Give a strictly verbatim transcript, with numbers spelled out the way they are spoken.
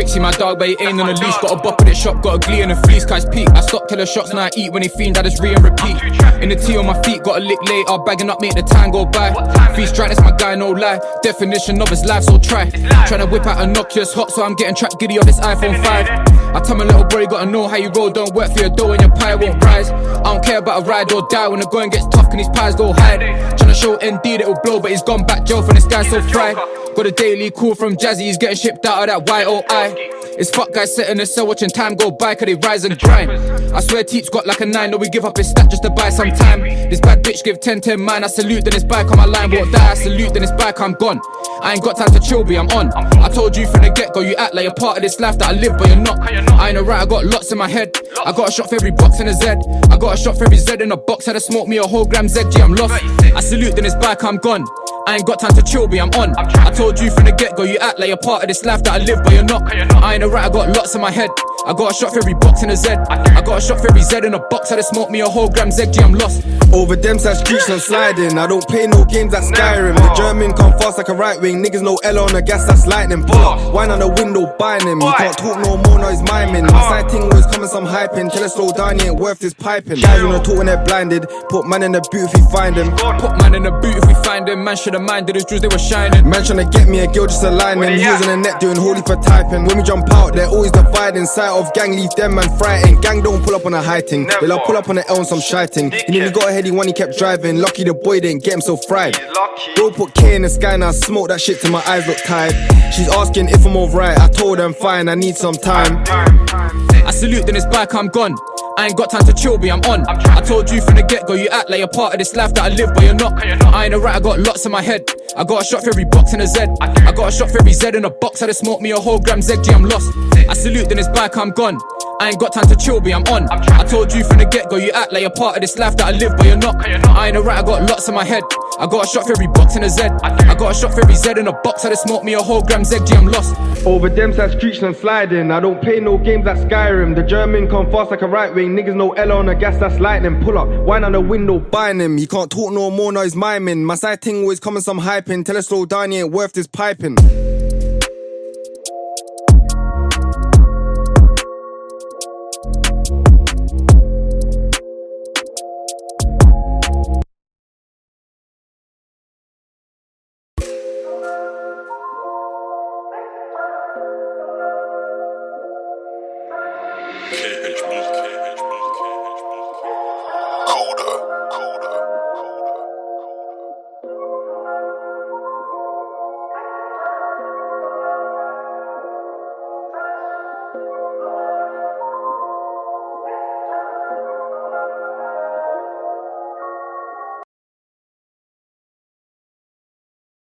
Brixie, my dog, but he ain't on the leash. Got a bop at it shop, got a glee and a fleece. Guys peak, I stop killer shots, now I eat. When they fiend, I just re and repeat. In the tea on my feet, got a lick later. Bagging up, make the time go by. Feast right, that's my guy, no lie. Definition of his life, so try. Tryna whip out a Nokia's hot, so I'm getting trapped giddy off this iPhone five. I tell my little boy, you gotta know how you roll. Don't work for your dough and your pie won't rise. I don't care about a ride or die. When the going gets tough, can these pies go hide? Tryna show N D that it'll blow, but he's gone back jail for this guy so fried. Got a daily call from Jazzy, he's getting shipped out of that Y O I. It's fuck guys sitting in the cell watching time go by, cause they rise and grind. I swear Teep's got like a nine, no we give up his stat just to buy some time. This bad bitch give ten ten mine, I salute then it's bike on my line won't die. I salute then it's bike, I'm gone. I ain't got time to chill, B, I'm on. I told you from the get-go, you act like you're part of this life that I live, but you're not. I ain't alright, I got lots in my head. I got a shot for every box in a Z. I got a shot for every Z in a box, had to smoke me a whole gram Z G, I'm lost. I salute then it's bike, I'm gone. I ain't got time to chill, B, I'm on. I told you from the get-go, you act like you're part of this life that I live, but you're not. I ain't alright, I got lots in my head. I got a shot for every box in a Z. I got a shot for every Z in a box, had to smoke me a whole gram Z G, I'm lost. Over them side streets I'm sliding. I don't play no games like Skyrim. The German come fast like a right wing. Niggas no L on the gas, that's lightning. Pull up, wine on the window, buying him. He can't talk no more, now he's miming. My side thing always coming some hyping. Tell us slow down, he ain't worth this piping. Guys wanna talk when they're blinded. Put man in the boot if we find him. Put man in the boot if we find him. Man should've minded his jewels, they were shining. Man tryna get me a girl just aligning. He was on the net doing holy for typing. When we jump out, they're always dividing. Sight of gang, leave them man frightened. Gang don't pull up on a high thing. They love pull up on the L on some shiting. He nearly got ahead, he won, he kept driving. Lucky the boy didn't get him so fried. Bro put K in the sky and I smoke that shit till my eyes look tired. She's asking if I'm alright, I told her I'm fine, I need some time. I salute then it's back, I'm gone. I ain't got time to chill, B, I'm on. I told you from the get-go, you act like you're part of this life that I live, but you're not. I ain't alright, I got lots in my head. I got a shot for every box in a Z. I got a shot for every Z in a box, had to smoke me a whole gram Z G, I'm lost. I salute then it's back, I'm gone. I ain't got time to chill, B, I'm on. I told you from the get-go, you act like you're part of this life that I live, but you're not. I ain't alright, I got lots in my head. I got a shot for every box in a Z. I got a shot for every Z in a box, had to smoke me a whole gram Z G, I'm lost. Over them side streets I'm sliding. I don't play no games like Skyrim. The German come fast like a right wing. Niggas no L on the gas, that's lightning. Pull up, wine on the window, buying him. He can't talk no more, now he's miming. My side thing always coming some hyping. Tell us slow down, he ain't worth this piping.